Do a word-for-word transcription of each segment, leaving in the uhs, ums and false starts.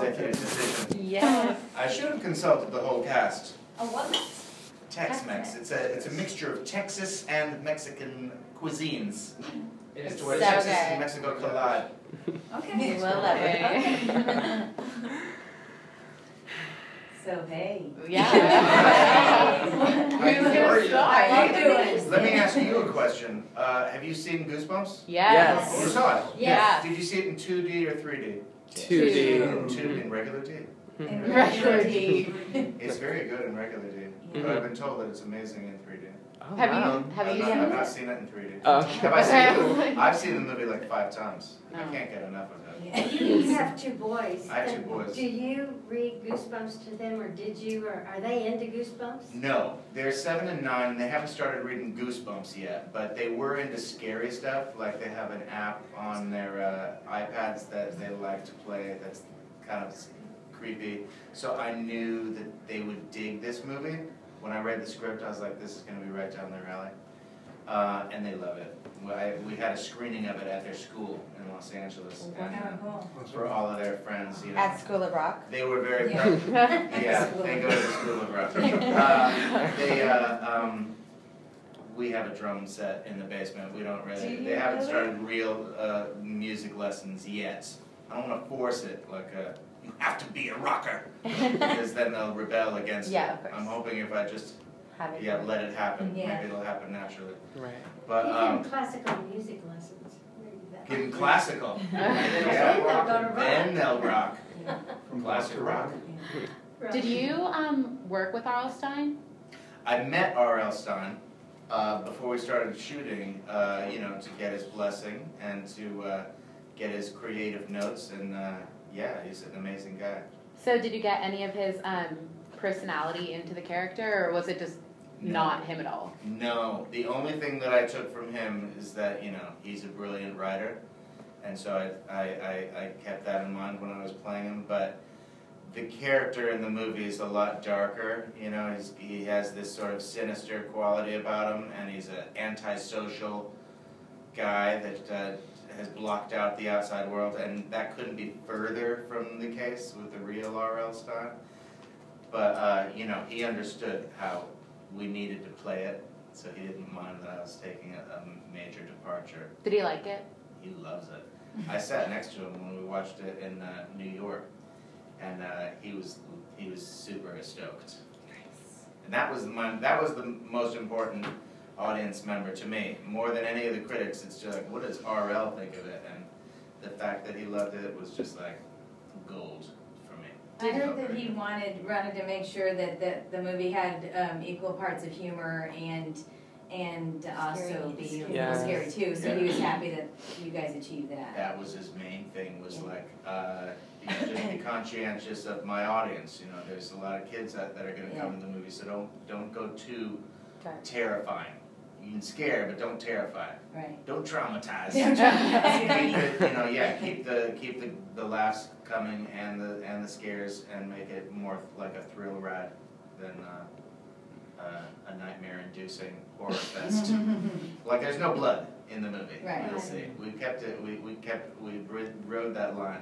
executive decision. Yes. I should have consulted the whole cast. A what? Tex-Mex. It's a it's a mixture of Texas and Mexican cuisines. It's It's where so Texas good. and Mexico collide. Okay. We'll love it. So hey. Yeah. Hey, Who's how are gonna you? start? How you doing? Let me ask you a question. Uh, have you seen Goosebumps? Yes. You saw it? Yes. Did you see it in two D or three D? two D. In two in regular D. In Regular D. It's very good in regular D, but I've been told that it's amazing in three D. Oh, Have wow. you have I've you not, I've seen not it? seen it in three D. Oh, Have I seen it? Okay. I've seen the movie like five times. I Oh. can't get enough of it. And you you have two boys. I have two boys. Do you read Goosebumps to them, or did you, or are they into Goosebumps? No, they're seven and nine, and they haven't started reading Goosebumps yet, but they were into scary stuff. Like they have an app on their uh, iPads that they like to play that's kind of creepy. So I knew that they would dig this movie. When I read the script, I was like, this is going to be right down their alley. Uh, and they love it. We, I, we had a screening of it at their school in Los Angeles, and uh, Cool. for all of their friends, you know. At School of Rock. They were very Yeah. proud. Yeah, they go to the School of Rock. Uh, they, uh, um, we have a drum set in the basement. We don't really, Do you they haven't really? started real uh, music lessons yet. I don't want to force it, like a, you have to be a rocker, because then they'll rebel against Yeah, it. of course. I'm hoping if I just, Have it. yeah, let it happen, Yeah. maybe it'll happen naturally. Right. But, Give um, them classical music lessons. Maybe that give them might- classical. Then Yeah. they'll go to rock. Then they'll rock. From Classic rock. Right. Did you um work with R L Stein? I met R L Stein uh, before we started shooting, uh, you know, to get his blessing and to uh, get his creative notes, and uh, yeah, he's an amazing guy. So did you get any of his um personality into the character, or was it just No. not him at all? No, the only thing that I took from him is that, you know, he's a brilliant writer, and so I, I, I, I kept that in mind when I was playing him, but the character in the movie is a lot darker, you know, he's, he has this sort of sinister quality about him, and he's an antisocial guy that uh, has blocked out the outside world, and that couldn't be further from the case with the real R L Stein. But, uh, you know, he understood how we needed to play it, so he didn't mind that I was taking a, a major departure. Did he like it? He loves it. I sat next to him when we watched it in uh, New York, and uh, he was he was super stoked. And that was my that was the most important audience member to me, more than any of the critics. It's just like, what does R L think of it? And the fact that he loved it was just like gold for me. I heard that he wanted wanted to make sure that, that the movie had um, equal parts of humor and and also be Scary. Yeah. scary too. So he was happy that you guys achieved that. That was his main thing, was Yeah. like, uh, you know, just be conscientious of my audience. You know, there's a lot of kids out that are going to come Yeah. to the movie, so don't don't go too Dark. terrifying. You can scare, but don't terrify. Right. Don't traumatize. Don't traumatize. Keep it, you know, yeah, keep the keep the, the laughs coming and the and the scares, and make it more like a thrill ride than uh, uh, a nightmare-inducing horror fest. Like, there's no blood in the movie. Right. You'll see. We kept it. We we kept we rid- rode that line.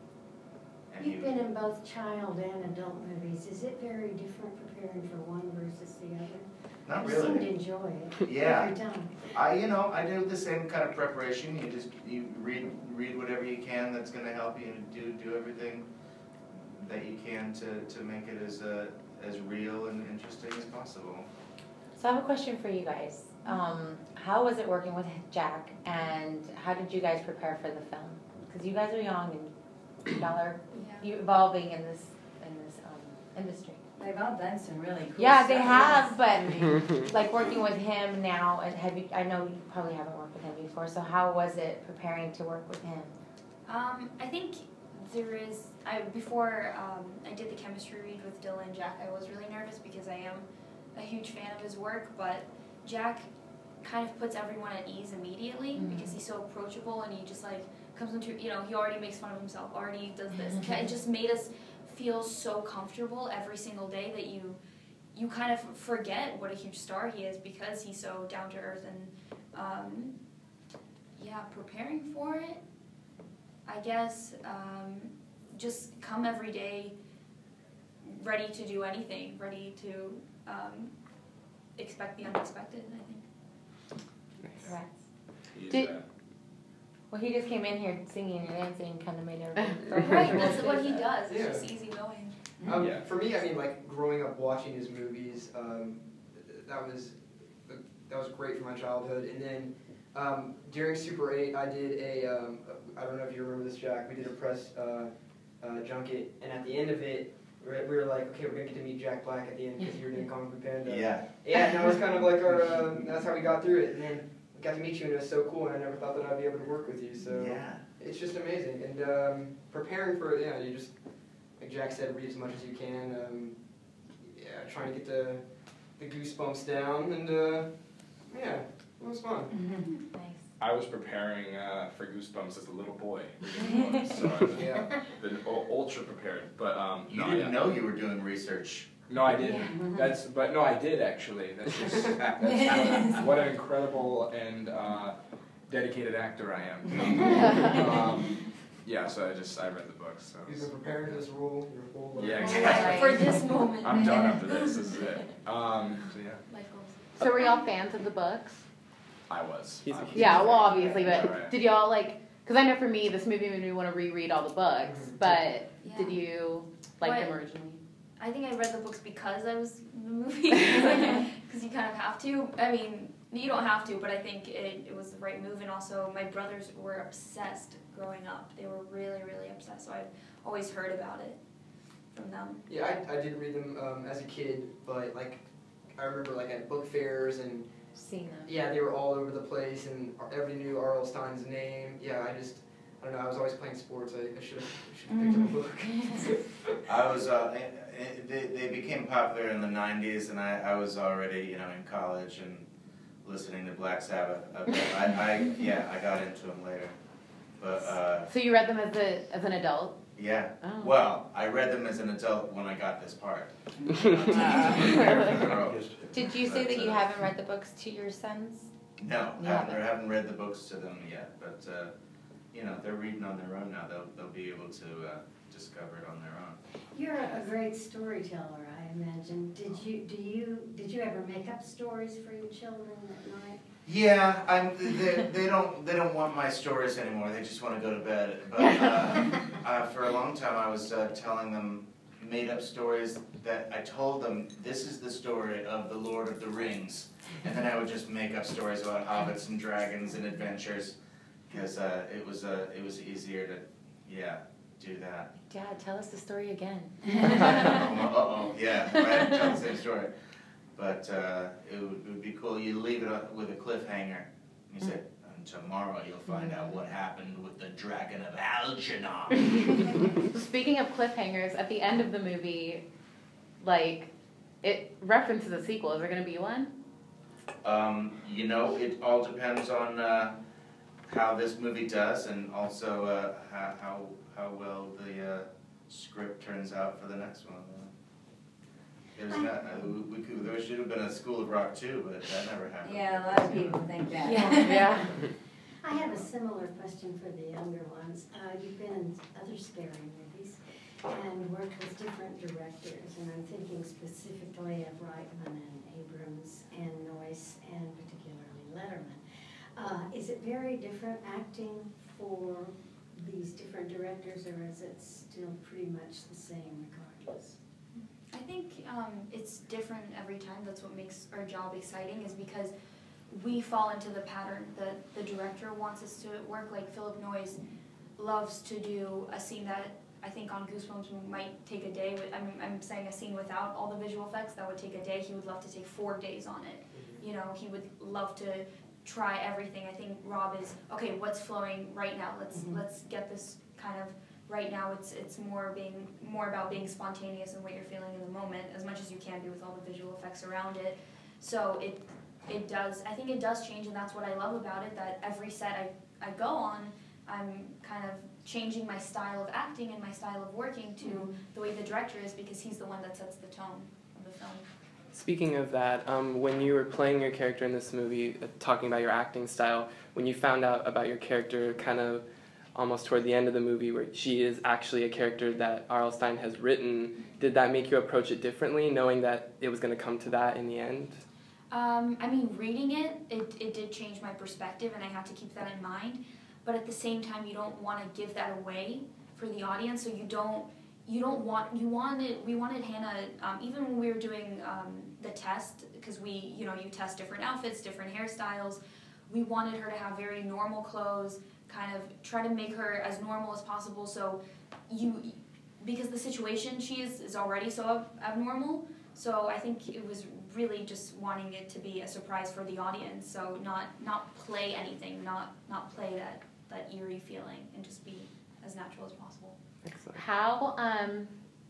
And You've you- been in both child and adult movies. Is it very different preparing for one versus the other? Not You seem to really. enjoy it Yeah. every time. I, you know, I do the same kind of preparation. You just you read read whatever you can that's going to help you, and do do everything that you can to, to make it as uh, as real and interesting as possible. So I have a question for you guys. Um, how was it working with Jack, and how did you guys prepare for the film? Because you guys are young and y'all are Yeah. evolving in this in this um, industry. They've all done some really cool Yeah, stuff. they have, but like working with him now, and have you? I know you probably haven't worked with him before. So how was it preparing to work with him? Um, I think there is, I, before um, I did the chemistry read with Dylan and Jack, I was really nervous because I am a huge fan of his work, but Jack kind of puts everyone at ease immediately Mhm. because he's so approachable, and he just like comes into, you know, he already makes fun of himself, already does this. It just made us feel so comfortable every single day that you you kind of forget what a huge star he is because he's so down to earth. And um, yeah, preparing for it, I guess um, just come every day ready to do anything, ready to um, expect the unexpected, I think. Correct. He's, Did- uh, Well, he just came in here singing and dancing, kind of made everything. Right, that's what he does. It's Yeah. just easygoing. Um, Yeah. For me, I mean, like growing up watching his movies, um, th- that was that was great for my childhood. And then um, during Super eight, I did a um, I don't know if you remember this, Jack. We did a press uh, uh, junket, and at the end of it, we were, we were like, okay, we're gonna get to meet Jack Black at the end because you were doing Kung Fu Panda. Yeah. Yeah, and that was kind of like our. Um, that's how we got through it, and then we got to meet you, and it was so cool. And I never thought that I'd be able to work with you. So Yeah. it's just amazing. And um, preparing for it, yeah, you just. Like Jack said, read as much as you can. Um, yeah, trying to get the the goosebumps down, and uh, yeah, it was fun. Nice. I was preparing uh, for Goosebumps as a little boy reading the books, so I've Yeah. been u- ultra prepared. But um, You no, didn't yeah. know you were doing research. No, I didn't. That's but no, I did actually. That's just that's what an incredible and uh, dedicated actor I am. um, yeah, so I just I read the books. So You've been preparing for this role your whole life. Yeah, Right. exactly. For this moment. I'm done after this. This is it. Um, so yeah, Life goals. So were y'all fans of the books? I was. He's a I was. huge Yeah, well, obviously, but Right. did y'all like? Because I know for me, this movie made me want to reread all the books. Mhm. But Yeah. did you like What- them originally? I think I read the books because I was in the movie. Because you kind of have to. I mean, you don't have to, but I think it, it was the right move. And also, my brothers were obsessed growing up. They were really, really obsessed. So I've always heard about it from them. Yeah, I, I did read them um, as a kid, but like I remember like at book fairs and Seen them. yeah, they were all over the place, and everybody knew R L Stein's name. Yeah, I just I don't know. I was always playing sports. I, I should have picked up a book. I was, uh, eh, eh, they, they became popular in the nineties, and I, I was already, you know, in college and listening to Black Sabbath. A bit. I, I, yeah, I got into them later. But, uh, So you read them as a as an adult? yeah. Oh. Well, I read them as an adult when I got this part. Did you say But, that you uh, haven't read the books to your sons? No, You haven't, haven't? or haven't read the books to them yet, but, uh, you know, they're reading on their own now. They'll, they'll be able to uh, discover it on their own. You're a great storyteller, I imagine. Did you, do you, did you ever make up stories for your children at night? Yeah, I'm. They, they don't. They don't want my stories anymore. They just want to go to bed. But uh, uh, for a long time, I was uh, telling them made-up stories that I told them this is the story of the Lord of the Rings, and then I would just make up stories about hobbits and dragons and adventures, because uh, it was uh, it was easier to, yeah, do that. Dad, tell us the story again. uh oh, yeah, right. Tell the same story. But uh, it, would, it would be cool. You leave it up with a cliffhanger. You say, and tomorrow you'll find out what happened with the Dragon of Algernon. Speaking of cliffhangers, at the end of the movie, like, it references a sequel. Is there going to be one? Um, you know, it all depends on uh, how this movie does, and also uh, how, how how well the uh, script turns out for the next one. There's not, uh, we could, there should have been a School of Rock too, but that never happened. Yeah, a lot of people think that. Yeah. I have a similar question for the younger ones. Uh, you've been in other scary movies and worked with different directors, and I'm thinking specifically of Reitman and Abrams and Noyce and particularly Letterman. Uh, is it very different acting for these different directors, or is it still pretty much the same regardless? I think um, it's different every time. That's what makes our job exciting, is because we fall into the pattern that the director wants us to work. Like Philip Noyce loves to do a scene that I think on Goosebumps might take a day. With, I'm, I'm saying a scene without all the visual effects, that would take a day. He would love to take four days on it. You know, he would love to try everything. I think Rob is, okay, what's flowing right now? Let's Mhm. let's get this kind of. Right now, it's it's more being more about being spontaneous and what you're feeling in the moment, as much as you can be with all the visual effects around it. So it it does. I think it does change, and that's what I love about it. That every set I I go on, I'm kind of changing my style of acting and my style of working to Mhm. the way the director is, because he's the one that sets the tone of the film. Speaking of that, um, when you were playing your character in this movie, uh, talking about your acting style, when you found out about your character kind of almost toward the end of the movie where she is actually a character that R L. Stine has written. Did that make you approach it differently, knowing that it was going to come to that in the end? Um, I mean, reading it, it, it did change my perspective, and I had to keep that in mind. But at the same time, you don't want to give that away for the audience, so you don't, you don't want, you wanted, we wanted Hannah, um, even when we were doing um, the test, because we, you know, you test different outfits, different hairstyles, we wanted her to have very normal clothes, kind of try to make her as normal as possible, so you, because the situation she is is already so ab- abnormal, so I think it was really just wanting it to be a surprise for the audience, so not not play anything, not not play that, that eerie feeling, and just be as natural as possible. Excellent. How, um,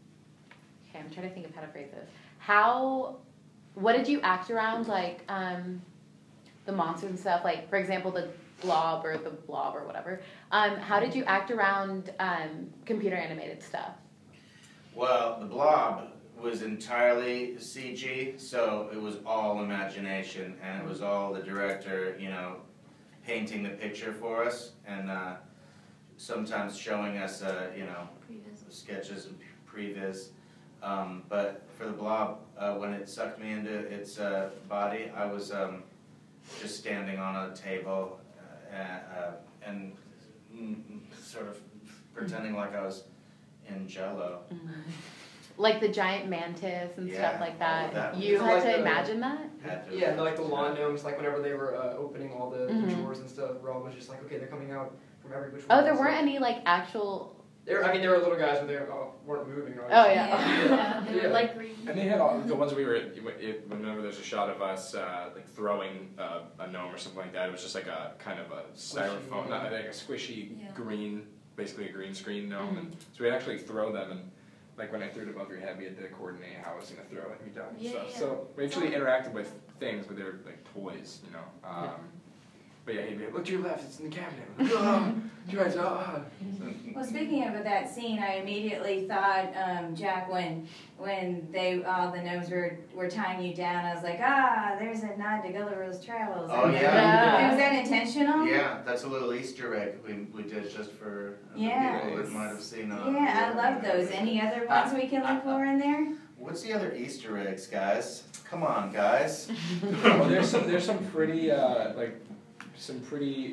okay, I'm trying to think of how to phrase this. How, what did you act around, like, um, the monsters and stuff, like, for example, the blob or the blob or whatever. Um, how did you act around um, computer animated stuff? Well, the blob was entirely C G, so it was all imagination, and it was all the director, you know, painting the picture for us, and uh, sometimes showing us, uh, you know, Previs. sketches and previs. Um, but for the blob, uh, when it sucked me into its uh, body, I was um, just standing on a table uh, uh, and mm, sort of pretending like I was in Jell-O. Mm-hmm. Like the giant mantis and Yeah, stuff like that. all of that. You had Like to the- imagine that? Had to- Yeah, like the lawn gnomes, like whenever they were uh, opening all the, Mhm. the drawers and stuff, Rob was just like, okay, they're coming out from every which way. Oh, there So- weren't any like actual. They were, I mean, they were little guys, but they were, uh, weren't moving. Right? Oh yeah. Yeah, they were Yeah. like green. And they had all the ones we were. It, whenever there's a shot of us uh, like throwing uh, a gnome or something like that, it was just like a kind of a styrofoam, not like a squishy Yeah. green, basically a green screen gnome. And so we'd actually throw them, and like when I threw it above your head, we had to coordinate how I was going to throw it and be done and Yeah, stuff. yeah. So we actually interacted with things, but they were like toys, you know. Um, But yeah, he'd be like, look to your left, it's in the cabinet. Oh, you guys, oh. Well, speaking of that scene, I immediately thought, um, Jack, when when they all the gnomes were, were tying you down, I was like, ah, there's a nod to Gulliver's Travels. Oh, yeah. Yeah. Was that intentional? Yeah, that's a little Easter egg we, we did just for uh, Yeah. the people that might have seen. Uh, Yeah, I love those. Any other ones we can look for in there? What's the other Easter eggs, guys? Come on, guys. Well, there's some there's some pretty uh, like some pretty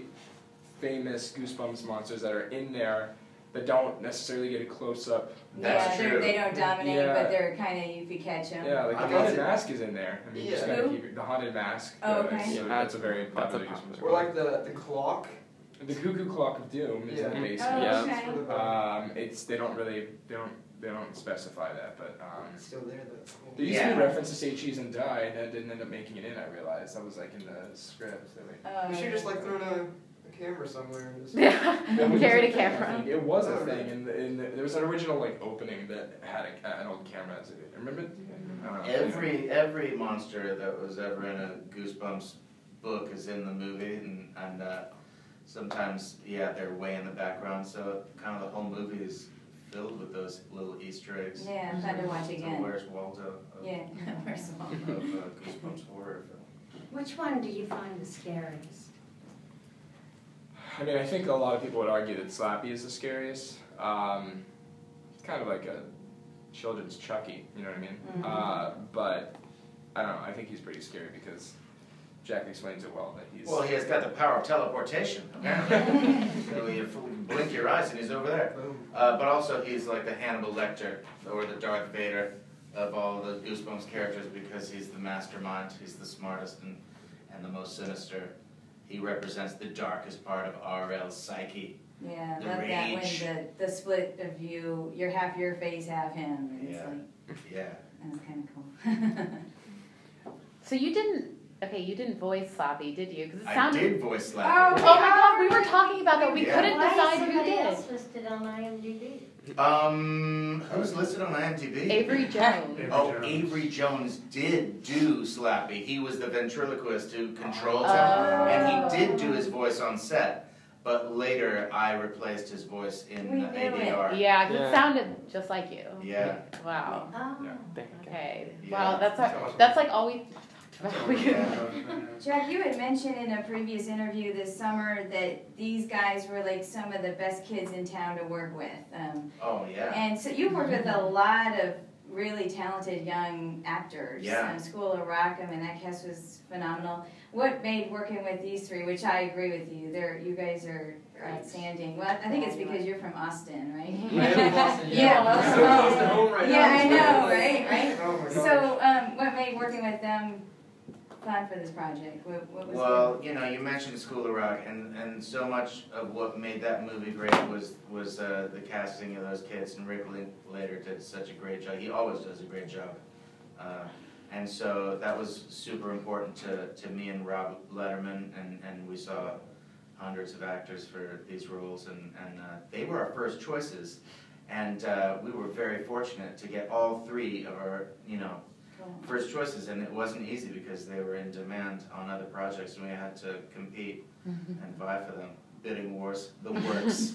famous Goosebumps monsters that are in there that don't necessarily get a close up. That's yeah, they're- true. they don't dominate, Yeah. but they're kind of, you could catch them. Yeah, like the I haunted love it. mask is in there. I mean, you just Yeah. gotta Who? keep it, the haunted mask. Oh, uh, okay. so Yeah. that's a very That's a popular popular Goosebumps. Or like the, the clock. The Cuckoo Clock of Doom is in the Yeah. basement. Oh, Yeah. okay. Sort of, uh, Um, it's they don't really they don't they don't specify that, but um, it's still there, though. It's cool. there used to Yeah. be a reference to Say Cheese and Die, and that didn't end up making it in. I realized that was like in the script. That we, Oh, You should just like throw a, a camera somewhere and just. Yeah. That was Carried a thing, I camera. think. It was a Oh, thing, really? and, and there was an original like opening that had a, an old camera. As it, remember? I don't know. Every every monster that was ever in a Goosebumps book is in the movie, and and uh, sometimes yeah they're way in the background. So kind of the whole movie is filled with those little Easter eggs. Yeah, fun to watch So again. where's Waldo? Of, Yeah, where's the of one? uh, Goosebumps horror film. Which one do you find the scariest? I mean, I think a lot of people would argue that Slappy is the scariest. Um, it's kind of like a children's Chucky, you know what I mean? Mhm. Uh, but I don't know. I think he's pretty scary because Jack explains it well that he's. Well, he has got the power of teleportation, apparently. So you blink your eyes and he's over there. Boom. Uh, but also he's like the Hannibal Lecter or the Darth Vader of all the Goosebumps characters because he's the mastermind, he's the smartest and, and the most sinister. He represents the darkest part of R L's psyche. Yeah, The love that when rage. the, the split of you, you're half your face, half him. And it's Yeah. like, Yeah. that's kind of cool. So you didn't. Okay, you didn't voice Slappy, did you? Because it I sounded. did voice Oh, Slappy. Oh my God, we were talking about that. We Yeah. couldn't Why is decide who somebody did. else listed on IMDb? Um, who's listed on IMDb? Avery Jones. Oh, Avery Jones did do Slappy. He was the ventriloquist who controls him, Oh. and he did do his voice on set. But later, I replaced his voice in We the knew A D R. Yeah, 'cause Yeah. it sounded just like you. Yeah. Wow. Oh. Yeah. Thank you. Okay. Yeah. Wow, that's So our, much that's like all we talked Jack, you had mentioned in a previous interview this summer that these guys were like some of the best kids in town to work with. Um, Oh, yeah. and so you worked with a lot of really talented young actors. Yeah. Um, School of Rock, I mean, that cast was phenomenal. What made working with these three, which I agree with you, they're, you guys are outstanding. Well, I think it's because you're from Austin, right? I am from Austin, yeah. Yeah, well, I'm so so- close to home right yeah, now. I It's know, really right, nice. right? Oh my gosh. So, um, what made working with them fun for this project? What, what was Well, you know, you mentioned School of Rock, and, and so much of what made that movie great was was uh, the casting of those kids, and Rick Linklater did such a great job. He always does a great job. Uh, and so that was super important to, to me and Rob Letterman, and, and we saw hundreds of actors for these roles, and, and uh, they were our first choices. And uh, we were very fortunate to get all three of our, you know, Cool. first choices, and it wasn't easy because they were in demand on other projects, and we had to compete and vie for them. Bidding wars, the works.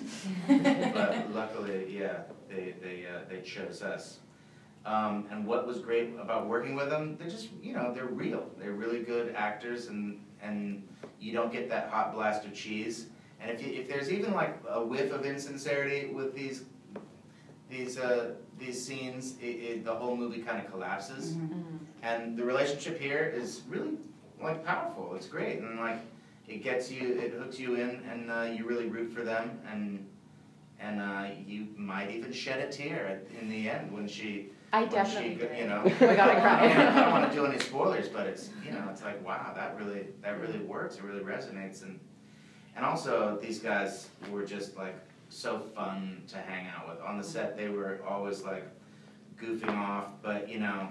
But luckily, yeah, they they uh, they chose us. Um, and what was great about working with them, they're just, you know, they're real. They're really good actors, and and you don't get that hot blast of cheese. And if you, if there's even like a whiff of insincerity with these these uh, these scenes, it, it, the whole movie kind of collapses. Mm-hmm. And the relationship here is really like powerful. It's great, and like it gets you, it hooks you in, and uh, you really root for them, and and uh, you might even shed a tear at, in the end when she. I when definitely she, did. you know. Oh my God, I cried. I don't want to do any spoilers, but it's, you know, it's like, wow, that really that really works. It really resonates, and and also these guys were just like so fun to hang out with. On the set, they were always like goofing off, but you know,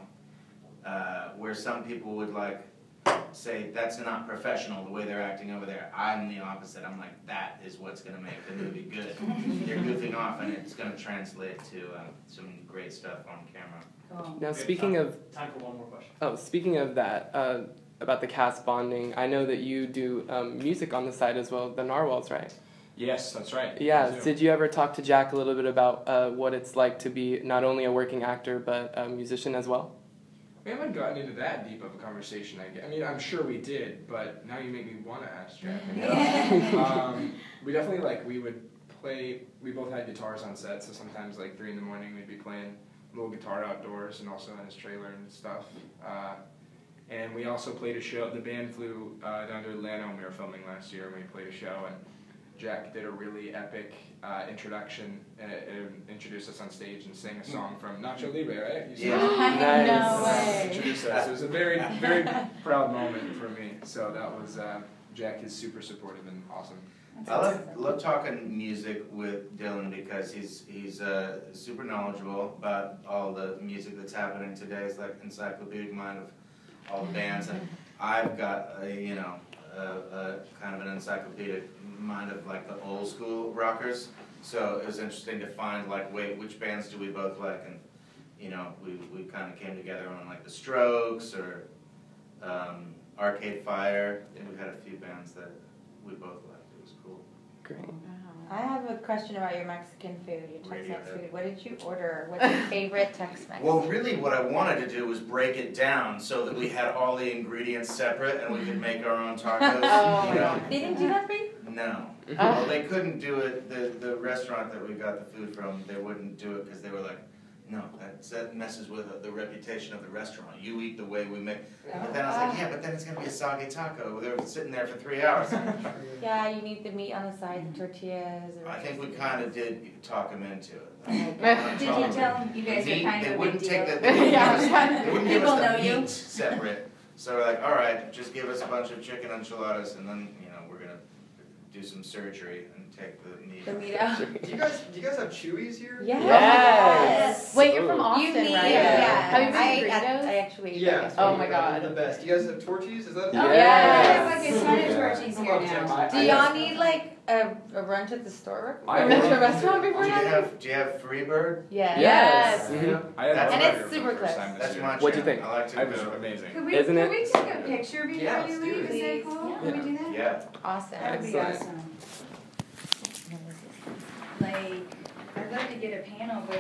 uh, where some people would like say that's not professional the way they're acting over there. I'm the opposite. I'm like, that is what's going to make the movie good. They're goofing off, and it's going to translate to uh, some great stuff on camera. Cool. Now, have speaking time- of Time for one more question. oh, speaking of that, uh, about the cast bonding, I know that you do um, music on the side as well, the Narwhals, right? Yes, that's right. Yeah. I do. Did you ever talk to Jack a little bit about uh, what it's like to be not only a working actor but a musician as well? We haven't gotten into that deep of a conversation, I guess. I mean, I'm sure we did, but now you make me want to ask Jack. um, we definitely, like, we would play, we both had guitars on set, so sometimes, like, three in the morning we'd be playing a little guitar outdoors and also in his trailer and stuff. Uh, and we also played a show, the band flew uh, down to Atlanta when we were filming last year, and we played a show, and Jack did a really epic uh, introduction and, and introduced us on stage and sang a song from Nacho Libre, right? You sang Yeah. No Nice. way. introduced us. It was a very, very proud moment for me. So that was, uh, Jack is super supportive and awesome. That's I love, awesome. love talking music with Dylan because he's he's uh, super knowledgeable about all the music that's happening today. It's like encyclopedic mind of all the bands, and I've got a, you know a, a kind of an encyclopedic mind of like the old school rockers. So it was interesting to find like, wait, which bands do we both like, and you know we we kind of came together on like the Strokes or um, Arcade Fire. We had a few bands that we both liked. It was cool. Great. I have a question about your Mexican food, your Tex-Mex Radiohead. food. What did you order? What's your favorite Tex-Mex? Well, really what I wanted to do was break it down so that we had all the ingredients separate and we could make our oown tacos. Oh. You know? They didn't do that for you? No. Well, they couldn't do it. The, the restaurant that we got the food from, they wouldn't do it because they were like, no, that, that messes with the reputation of the restaurant. You eat the way we make. But then I was like, yeah, but then it's going to be a soggy taco. They were sitting there for three hours. Yeah, you need the meat on the side, the tortillas. Or I think we kind of did talk them into it. Did you tell them you guys Meat, are kind they of a big wouldn't deal? take the, they wouldn't Yeah, give us, yeah. they wouldn't give People us know the you. meat separate. So we're like, all right, just give us a bunch of chicken enchiladas, and then you know we're gonna do some surgery and take the meat. The meat out. Do you guys do you guys have Chewies here? Yes. Yes. Wait, you're from Ooh. Austin, You need, right? yeah. Have you been to I, Doritos? I, I actually ate Yeah. that Oh my yesterday. God. They're the best. You guys have Torchies? Is that? Oh, Yes. yeah, we have like a ton of torchies I here love now. Tex-Mex. Do y'all need like a, a brunch at the store? I I went to a love- restaurant before Do you that? have Do you have Freebird? Yes. Yes. Mhm. I had That's- a And burger it's for the super first close. time this That's year. my What'd you jam. think? I like to It was go. amazing. Could we, Isn't could it? we take a picture before Yeah, you let's leave? do Is it. that cool? Can we do that? Yeah. Awesome. That would be Excellent. awesome. Like, I'd love to get a panel with